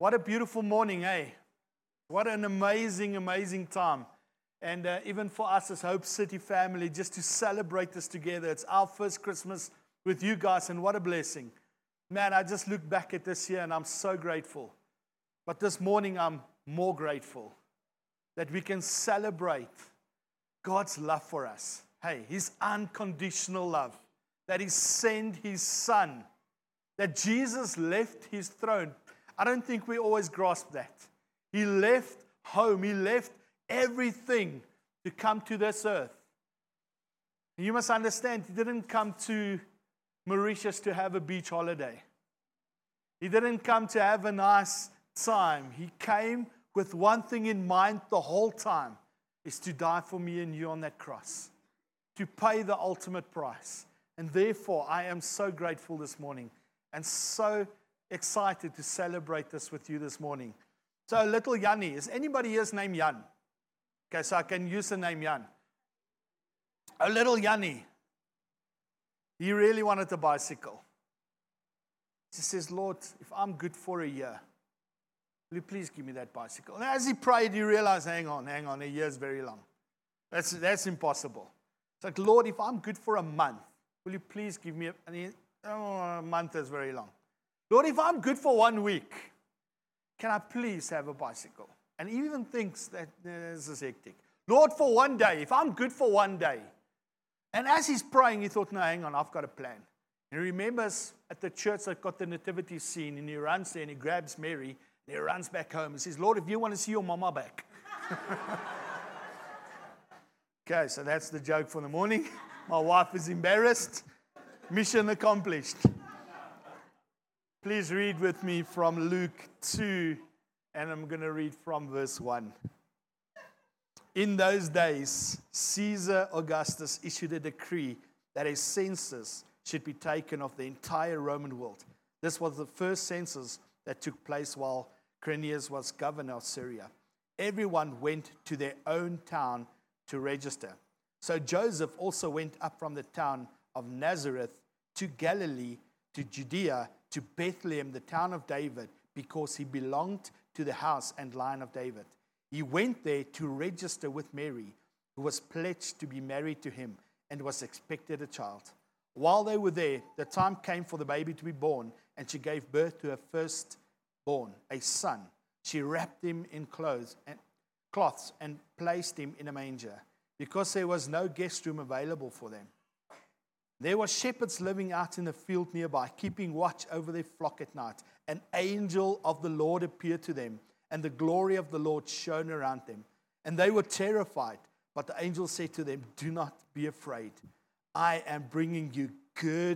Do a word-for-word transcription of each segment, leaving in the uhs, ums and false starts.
What a beautiful morning, eh? What an amazing, amazing time. And uh, even for us as Hope City family, just to celebrate this together. It's our first Christmas with you guys, and what a blessing. Man, I just look back at this year, and I'm so grateful. But this morning, I'm more grateful that we can celebrate God's love for us. Hey, His unconditional love. That He sent His Son. That Jesus left His throne. I don't think we always grasp that. He left home. He left everything to come to this earth. And you must understand, He didn't come to Mauritius to have a beach holiday. He didn't come to have a nice time. He came with one thing in mind the whole time, is to die for me and you on that cross. To pay the ultimate price. And therefore, I am so grateful this morning and so excited to celebrate this with you this morning. So, little Yanni, is anybody here's name Jan? Okay, so I can use the name Jan. A little Yanni, he really wanted a bicycle. He says, Lord, if I'm good for a year, will you please give me that bicycle? And as he prayed, he realized, hang on, hang on, a year is very long. That's, that's impossible. It's like, Lord, if I'm good for a month, will you please give me a, and he, oh, a month is very long. Lord, if I'm good for one week, can I please have a bicycle? And he even thinks that this is hectic. Lord, for one day, if I'm good for one day. And as he's praying, he thought, no, hang on, I've got a plan. And he remembers at the church they've got the nativity scene, and he runs there and he grabs Mary, and he runs back home and says, Lord, if you want to see your mama back. Okay, so that's the joke for the morning. My wife is embarrassed. Mission accomplished. Please read with me from Luke two, and I'm going to read from verse one. In those days, Caesar Augustus issued a decree that a census should be taken of the entire Roman world. This was the first census that took place while Quirinius was governor of Syria. Everyone went to their own town to register. So Joseph also went up from the town of Nazareth to Galilee, to Judea, to Bethlehem, the town of David, because he belonged to the house and line of David. He went there to register with Mary, who was pledged to be married to him and was expected a child. While they were there, the time came for the baby to be born, and she gave birth to her firstborn, a son. She wrapped him in clothes and cloths and placed him in a manger, because there was no guest room available for them. There were shepherds living out in the field nearby, keeping watch over their flock at night. An angel of the Lord appeared to them, and the glory of the Lord shone around them. And they were terrified. But the angel said to them, do not be afraid. I am bringing you good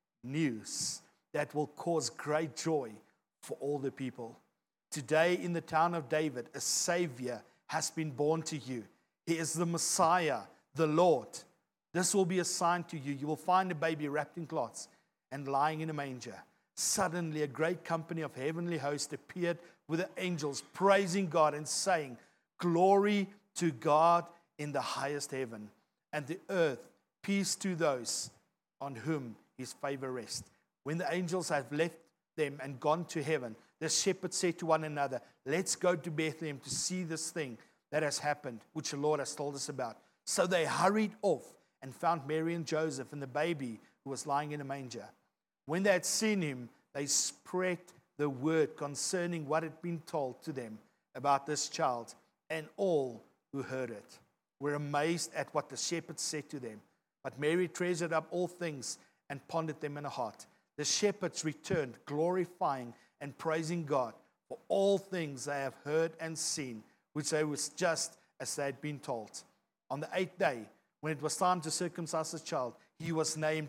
news that will cause great joy for all the people. Today in the town of David, a Savior has been born to you. He is the Messiah, the Lord. This will be a sign to you. You will find a baby wrapped in cloths and lying in a manger. Suddenly, a great company of heavenly hosts appeared with the angels, praising God and saying, glory to God in the highest heaven, and the earth, peace to those on whom His favor rests. When the angels had left them and gone to heaven, the shepherds said to one another, let's go to Bethlehem to see this thing that has happened, which the Lord has told us about. So they hurried off and found Mary and Joseph and the baby who was lying in a manger. When they had seen him, they spread the word concerning what had been told to them about this child, and all who heard it were amazed at what the shepherds said to them. But Mary treasured up all things and pondered them in her heart. The shepherds returned, glorifying and praising God for all things they have heard and seen, which they was just as they had been told. On the eighth day, when it was time to circumcise the child, he was named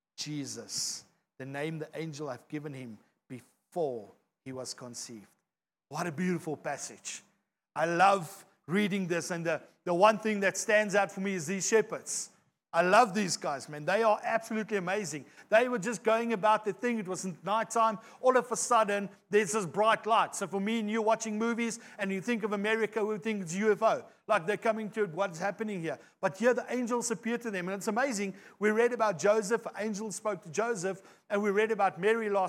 Jesus, the name the angel had given him before he was conceived. What a beautiful passage. I love reading this, and the, the one thing that stands out for me is these shepherds. I love these guys, man. They are absolutely amazing. They were just going about their thing. It was nighttime. All of a sudden, there's this bright light. So for me and you watching movies, and you think of America, we think it's U F O. Like they're coming to what's happening here. But here the angels appear to them. And it's amazing. We read about Joseph. Angels spoke to Joseph. And we read about Mary last week.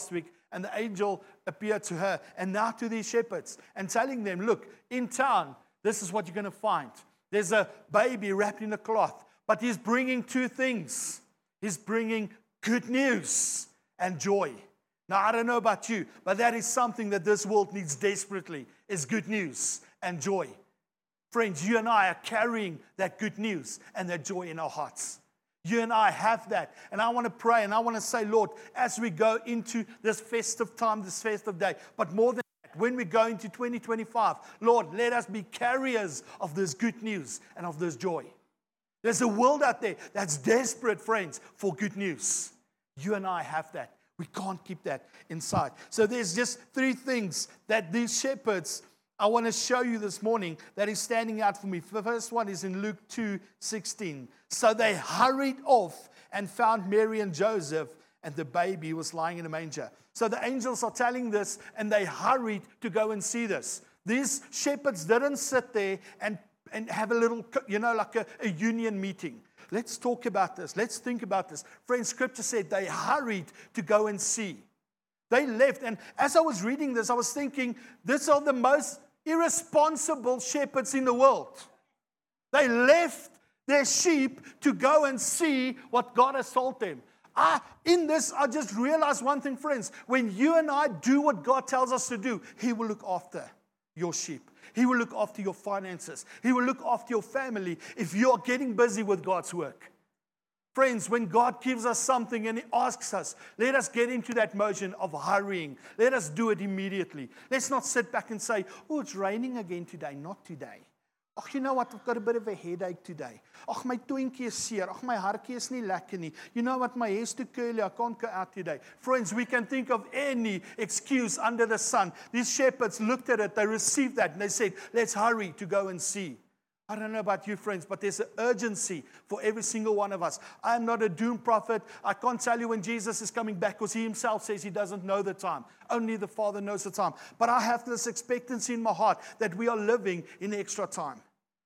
And the angel appeared to her and now to these shepherds and telling them, look, in town, this is what you're going to find. There's a baby wrapped in a cloth, but he's bringing two things. He's bringing good news and joy. Now, I don't know about you, but that is something that this world needs desperately, is good news and joy. Friends, you and I are carrying that good news and that joy in our hearts. You and I have that. And I want to pray and I want to say, Lord, as we go into this festive time, this festive day, but more than that, when we go into twenty twenty-five, Lord, let us be carriers of this good news and of this joy. There's a world out there that's desperate, friends, for good news. You and I have that. We can't keep that inside. So there's just three things that these shepherds, I want to show you this morning, that is standing out for me. The first one is in Luke two sixteen. So they hurried off and found Mary and Joseph, and the baby was lying in a manger. So the angels are telling this, and they hurried to go and see this. These shepherds didn't sit there and, and have a little, you know, like a, a union meeting. Let's talk about this. Let's think about this. Friends, Scripture said they hurried to go and see. They left. And as I was reading this, I was thinking, these are the most irresponsible shepherds in the world. They left their sheep to go and see what God has told them. Ah, in this, I just realized one thing, friends. When you and I do what God tells us to do, He will look after your sheep. He will look after your finances. He will look after your family if you are getting busy with God's work. Friends, when God gives us something and He asks us, let us get into that motion of hurrying. Let us do it immediately. Let's not sit back and say, oh, it's raining again today. Not today. Oh, you know what? I've got a bit of a headache today. Oh, my toentjie is seer. Oh, my hartjie is nie lekker nie. You know what? My hair's too curly. I can't go out today. Friends, we can think of any excuse under the sun. These shepherds looked at it. They received that. And they said, let's hurry to go and see. I don't know about you, friends, but there's an urgency for every single one of us. I'm not a doom prophet. I can't tell you when Jesus is coming back because He Himself says He doesn't know the time. Only the Father knows the time. But I have this expectancy in my heart that we are living in extra time.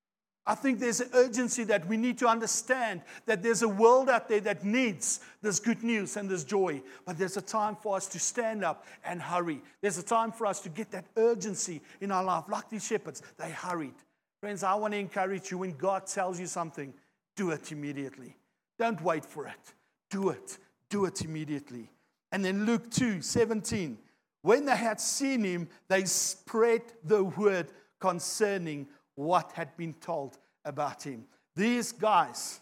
I think there's an urgency that we need to understand that there's a world out there that needs this good news and this joy. But there's a time for us to stand up and hurry. There's a time for us to get that urgency in our life. Like these shepherds, they hurried. Friends, I want to encourage you, when God tells you something, do it immediately. Don't wait for it. Do it. Do it immediately. And then Luke two seventeen. When they had seen Him, they spread the word concerning what had been told about Him. These guys,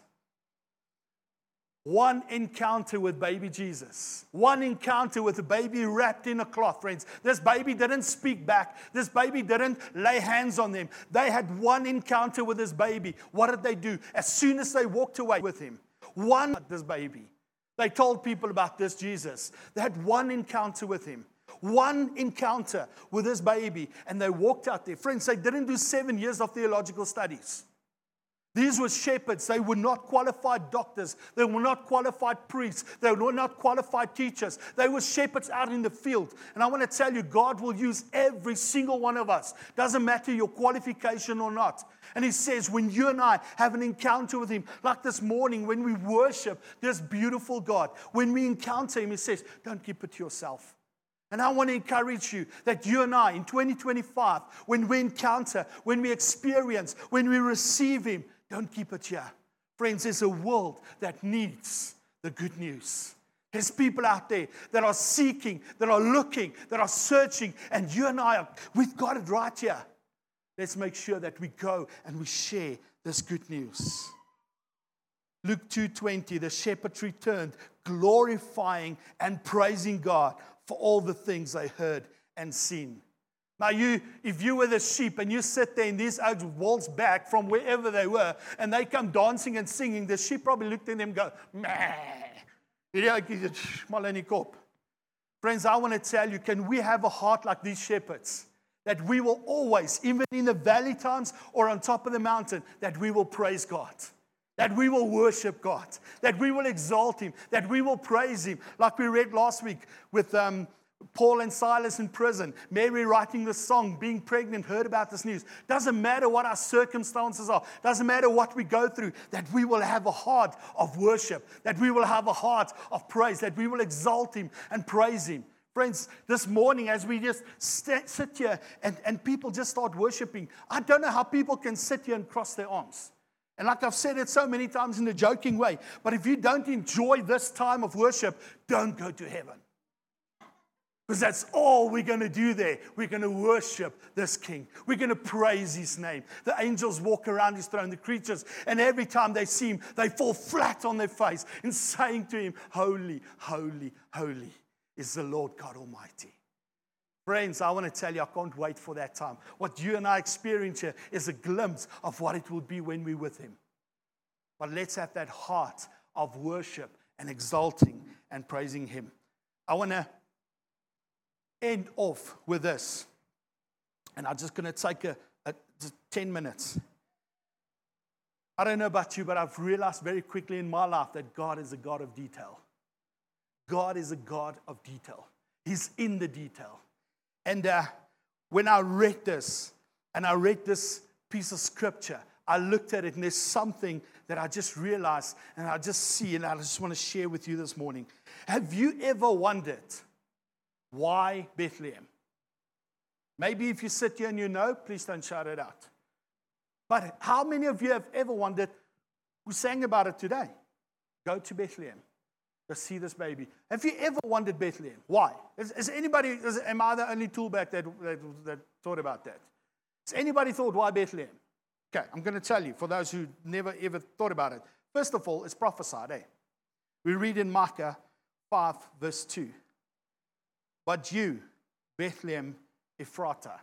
one encounter with baby Jesus, one encounter with a baby wrapped in a cloth, friends. This baby didn't speak back. This baby didn't lay hands on them. They had one encounter with this baby. What did they do? As soon as they walked away with Him, one, this baby, they told people about this Jesus. They had one encounter with Him. One encounter with this baby, and they walked out there. Friends, they didn't do seven years of theological studies. These were shepherds. They were not qualified doctors. They were not qualified priests. They were not qualified teachers. They were shepherds out in the field. And I want to tell you, God will use every single one of us. Doesn't matter your qualification or not. And He says, when you and I have an encounter with Him, like this morning when we worship this beautiful God, when we encounter Him, He says, don't keep it to yourself. And I want to encourage you that you and I, in twenty twenty-five, when we encounter, when we experience, when we receive Him, don't keep it here. Friends, there's a world that needs the good news. There's people out there that are seeking, that are looking, that are searching, and you and I, are, we've got it right here. Let's make sure that we go and we share this good news. Luke two twenty, the shepherds returned, glorifying and praising God for all the things they heard and seen. Now, you, if you were the sheep and you sit there and these oaks waltz back from wherever they were and they come dancing and singing, the sheep probably looked at them and go, meh. Friends, I want to tell you, can we have a heart like these shepherds? That we will always, even in the valley times or on top of the mountain, that we will praise God. That we will worship God, that we will exalt Him, that we will praise Him. Like we read last week with um, Paul and Silas in prison, Mary writing the song, being pregnant, heard about this news. Doesn't matter what our circumstances are, doesn't matter what we go through, that we will have a heart of worship, that we will have a heart of praise, that we will exalt Him and praise Him. Friends, this morning as we just st- sit here and, and people just start worshiping, I don't know how people can sit here and cross their arms. And like I've said it so many times in a joking way, but if you don't enjoy this time of worship, don't go to heaven. Because that's all we're going to do there. We're going to worship this King. We're going to praise His name. The angels walk around His throne, the creatures, and every time they see Him, they fall flat on their face and saying to Him, holy, holy, holy is the Lord God Almighty. Friends, I want to tell you, I can't wait for that time. What you and I experience here is a glimpse of what it will be when we're with Him. But let's have that heart of worship and exalting and praising Him. I want to end off with this. And I'm just going to take a, a just ten minutes. I don't know about you, but I've realized very quickly in my life that God is a God of detail. God is a God of detail. He's in the detail. And uh, when I read this, and I read this piece of scripture, I looked at it, and there's something that I just realized, and I just see, and I just want to share with you this morning. Have you ever wondered, why Bethlehem? Maybe if you sit here and you know, please don't shout it out. But how many of you have ever wondered, who sang about it today? Go to Bethlehem. Go see this baby. Have you ever wondered Bethlehem? Why? Is, is anybody, is, am I the only toolback that, that, that thought about that? Has anybody thought, why Bethlehem? Okay, I'm going to tell you, for those who never ever thought about it. First of all, it's prophesied, eh? We read in Micah five, verse two. But you, Bethlehem Ephratah.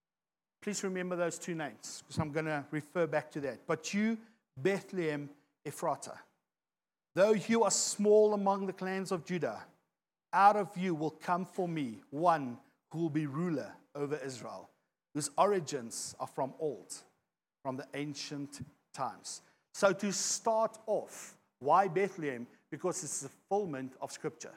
Please remember those two names, because I'm going to refer back to that. But you, Bethlehem Ephratah. Though you are small among the clans of Judah, out of you will come for me one who will be ruler over Israel, whose origins are from old, from the ancient times. So to start off, why Bethlehem? Because it's the fulfillment of Scripture.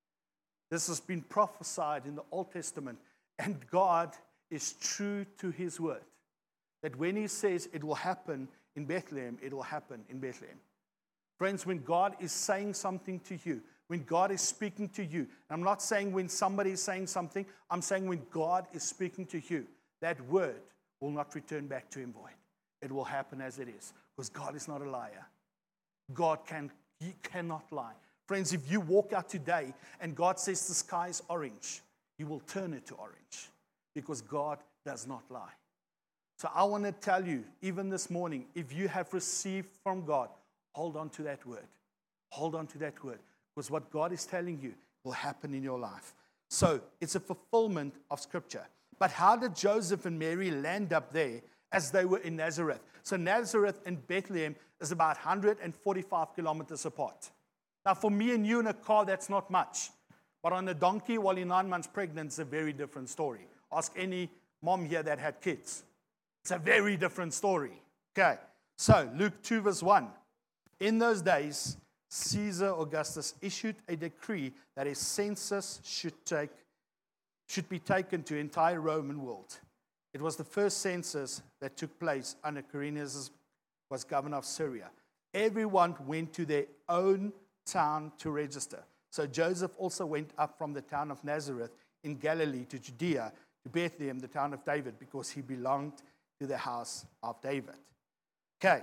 This has been prophesied in the Old Testament, and God is true to His word. That when He says it will happen in Bethlehem, it will happen in Bethlehem. Friends, when God is saying something to you, when God is speaking to you, and I'm not saying when somebody is saying something, I'm saying when God is speaking to you, that word will not return back to Him void. It will happen as it is, because God is not a liar. God can, He cannot lie. Friends, if you walk out today and God says the sky is orange, He will turn it to orange, because God does not lie. So I want to tell you, even this morning, if you have received from God, hold on to that word. Hold on to that word, because what God is telling you will happen in your life. So it's a fulfillment of Scripture. But how did Joseph and Mary land up there as they were in Nazareth? So Nazareth and Bethlehem is about one hundred forty-five kilometers apart. Now, for me and you in a car, that's not much. But on a donkey while you're nine months pregnant, it's a very different story. Ask any mom here that had kids. It's a very different story. Okay, so Luke two verse one. In those days, Caesar Augustus issued a decree that a census should take should be taken to the entire Roman world. It was the first census that took place under Quirinius, was governor of Syria. Everyone went to their own town to register. So Joseph also went up from the town of Nazareth in Galilee to Judea, to Bethlehem, the town of David, because he belonged to the house of David. Okay.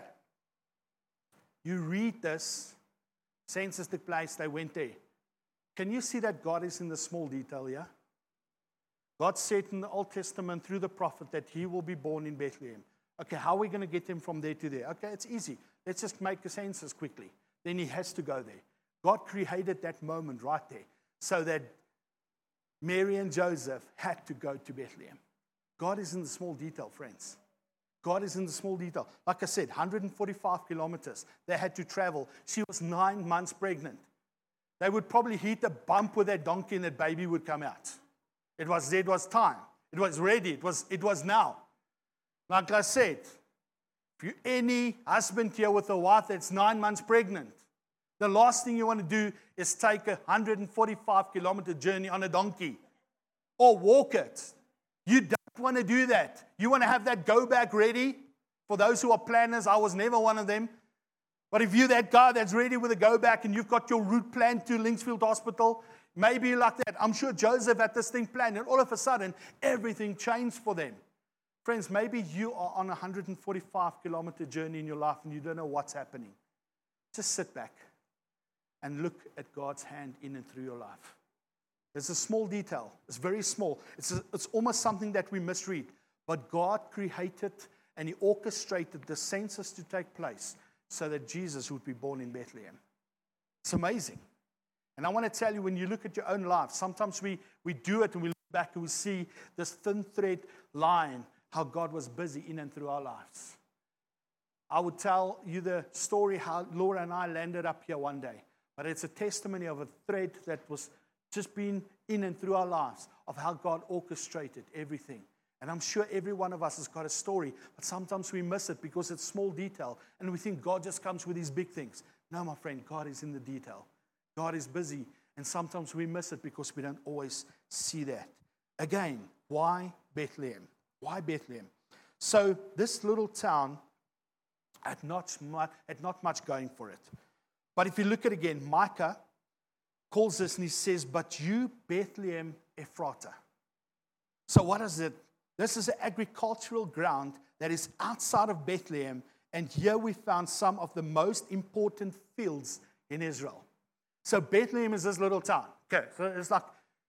You read this, census took place, they went there. Can you see that God is in the small detail here? God said in the Old Testament through the prophet that He will be born in Bethlehem. Okay, how are we going to get Him from there to there? Okay, it's easy. Let's just make a census quickly. Then He has to go there. God created that moment right there so that Mary and Joseph had to go to Bethlehem. God is in the small detail, friends. God is in the small detail. Like I said, one hundred forty-five kilometers they had to travel. She was nine months pregnant. They would probably hit a bump with that donkey and that baby would come out. It was, it was time. It was ready. It was, it was now. Like I said, if you're any husband here with a wife that's nine months pregnant, the last thing you want to do is take a one hundred forty-five kilometer journey on a donkey or walk it. You don't want to do that. You want to have that go back ready. For those who are planners, I was never one of them. But if you're that guy that's ready with a go back and you've got your route planned to Linksfield Hospital, Maybe like that. I'm sure Joseph had this thing planned, and all of a sudden, everything changed for them. Friends, maybe you are on a one hundred forty-five kilometer journey in your life and you don't know what's happening. Just sit back and look at God's hand in and through your life. There's a small detail. It's very small. It's, a, it's almost something that we misread. But God created and He orchestrated the census to take place so that Jesus would be born in Bethlehem. It's amazing. And I want to tell you, when you look at your own life, sometimes we, we do it and we look back and we see this thin thread line, how God was busy in and through our lives. I would tell you the story how Laura and I landed up here one day. But it's a testimony of a thread that was just been in and through our lives of how God orchestrated everything. And I'm sure every one of us has got a story, but sometimes we miss it because it's small detail. And we think God just comes with these big things. No, my friend, God is in the detail. God is busy. And sometimes we miss it because we don't always see that. Again, why Bethlehem? Why Bethlehem? So this little town had not much, had not much going for it. But if you look at it again, Micah calls this and he says, but you, Bethlehem Ephratah. So what is it? This is an agricultural ground that is outside of Bethlehem. And here we found some of the most important fields in Israel. So Bethlehem is this little town. Okay, so it's like,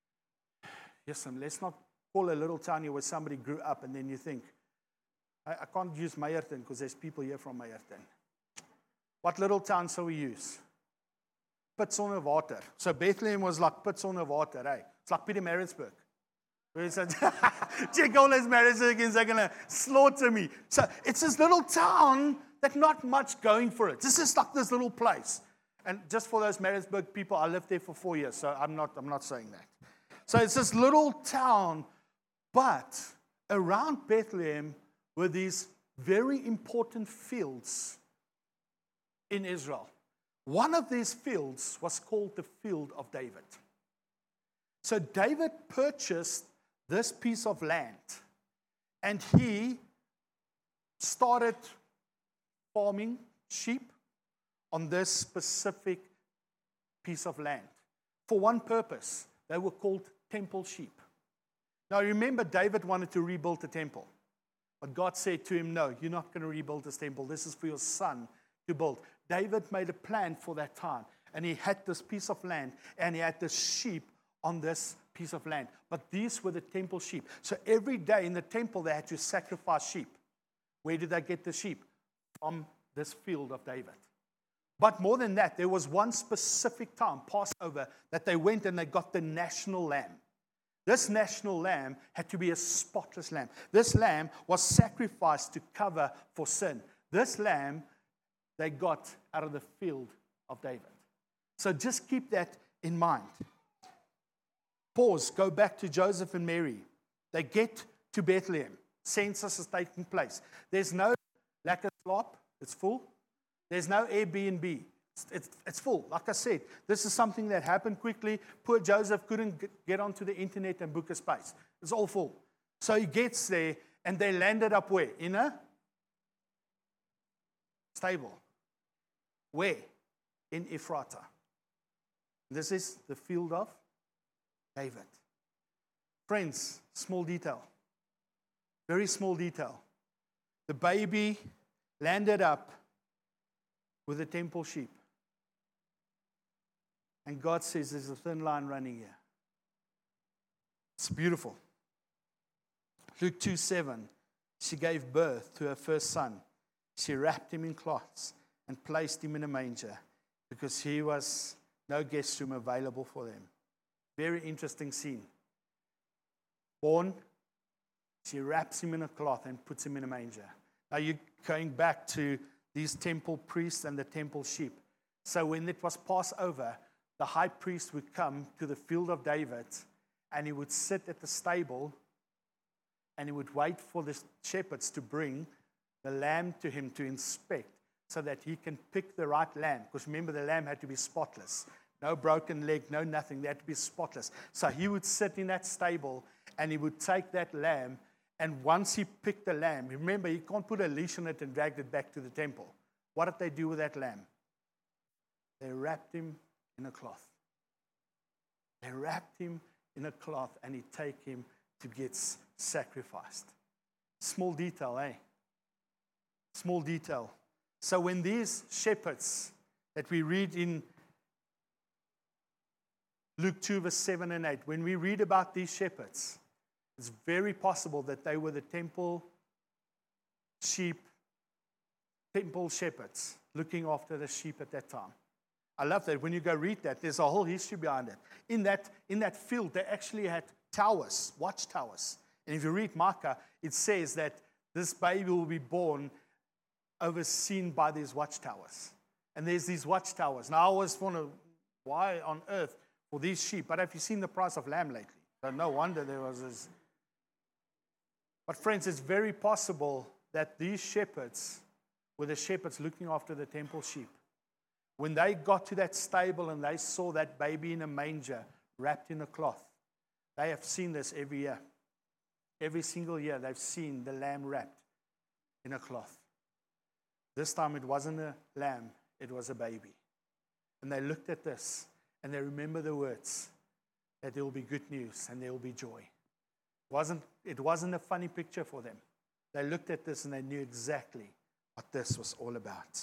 yes, let's not call a little town here where somebody grew up and then you think, I, I can't use Meyerton because there's people here from Meyerton. What little town shall we use? Pits on the water. So Bethlehem was like pits on the water, eh? It's like Peter Maritzburg. Where he said, check all his marriages, they're going to slaughter me. So it's this little town that not much going for it. This is like this little place. And just for those Maritzburg people, I lived there for four years, so I'm not, I'm not saying that. So it's this little town, but around Bethlehem were these very important fields in Israel. One of these fields was called the Field of David. So David purchased this piece of land, and he started farming sheep on this specific piece of land for one purpose. They were called temple sheep. Now remember, David wanted to rebuild the temple, but God said to him, no, you're not going to rebuild this temple. This is for your son to build. David made a plan for that time, and he had this piece of land, and he had the sheep on this piece of land. But these were the temple sheep. So every day in the temple, they had to sacrifice sheep. Where did they get the sheep? From this field of David. But more than that, there was one specific time, Passover, that they went and they got the national lamb. This national lamb had to be a spotless lamb. This lamb was sacrificed to cover for sin. This lamb they got out of the field of David. So just keep that in mind. Pause, go back to Joseph and Mary. They get to Bethlehem. Census is taking place. There's no lack of slop. It's full. There's no Airbnb. It's, it's, it's full. Like I said, this is something that happened quickly. Poor Joseph couldn't get onto the internet and book a space. It's all full. So he gets there, and they landed up where? In a stable. Where? In Ephratah. This is the field of David. Friends, small detail. Very small detail. The baby landed up with the temple sheep. And God says there's a thin line running here. It's beautiful. Luke two seven, she gave birth to her first son. She wrapped him in cloths and placed him in a manger because he was no guest room available for them. Very interesting scene. Born, she wraps him in a cloth and puts him in a manger. Now you're going back to these temple priests and the temple sheep. So when it was Passover, the high priest would come to the field of David and he would sit at the stable and he would wait for the shepherds to bring the lamb to him to inspect so that he can pick the right lamb. Because remember, the lamb had to be spotless. No broken leg, no nothing. They had to be spotless. So he would sit in that stable and he would take that lamb, and once he picked the lamb, remember, you can't put a leash on it and drag it back to the temple. What did they do with that lamb? They wrapped him in a cloth. They wrapped him in a cloth and he take him to get sacrificed. Small detail, eh? Small detail. So when these shepherds that we read in Luke two, verse seven and eight, when we read about these shepherds, it's very possible that they were the temple sheep, temple shepherds looking after the sheep at that time. I love that. When you go read that, there's a whole history behind it. In that, in that field, they actually had towers, watchtowers. And if you read Micah, it says that this baby will be born overseen by these watchtowers. And there's these watchtowers. Now, I always wonder, why on earth for these sheep? But have you seen the price of lamb lately? So no wonder there was this. But friends, it's very possible that these shepherds were the shepherds looking after the temple sheep. When they got to that stable and they saw that baby in a manger wrapped in a cloth, they have seen this every year. Every single year they've seen the lamb wrapped in a cloth. This time it wasn't a lamb, it was a baby. And they looked at this and they remember the words that there will be good news and there will be joy. It wasn't, it wasn't a funny picture for them. They looked at this and they knew exactly what this was all about.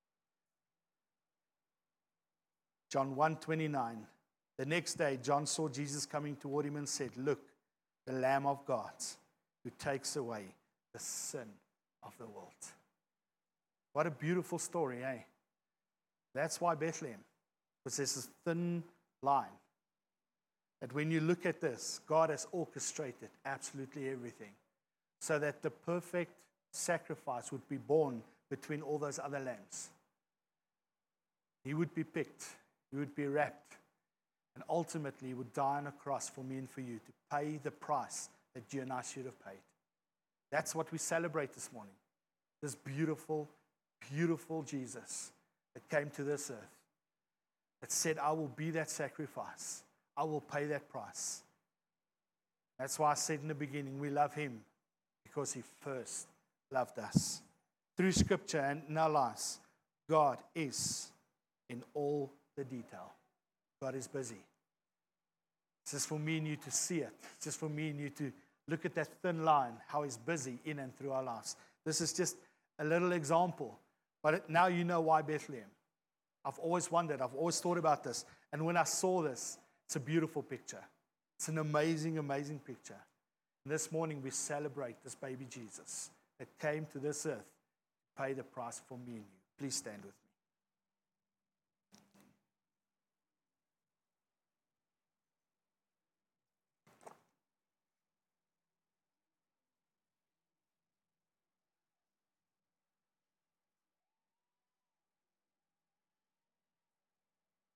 John one twenty-nine. The next day, John saw Jesus coming toward him and said, "Look, the Lamb of God who takes away the sin of the world." What a beautiful story, eh? That's why Bethlehem, because there's this thin line that when you look at this, God has orchestrated absolutely everything so that the perfect sacrifice would be born between all those other lambs. He would be picked. He would be wrapped, and ultimately he would die on a cross for me and for you to pay the price that you and I should have paid. That's what we celebrate this morning. This beautiful, beautiful Jesus that came to this earth, that said, I will be that sacrifice. I will pay that price. That's why I said in the beginning, we love him because he first loved us. Through Scripture and in our lives, God is in all the detail. God is busy. It's just for me and you to see it. It's just for me and you to look at that thin line, how he's busy in and through our lives. This is just a little example. But now you know why Bethlehem. I've always wondered. I've always thought about this. And when I saw this, it's a beautiful picture. It's an amazing, amazing picture. And this morning we celebrate this baby Jesus that came to this earth to pay the price for me and you. Please stand with me.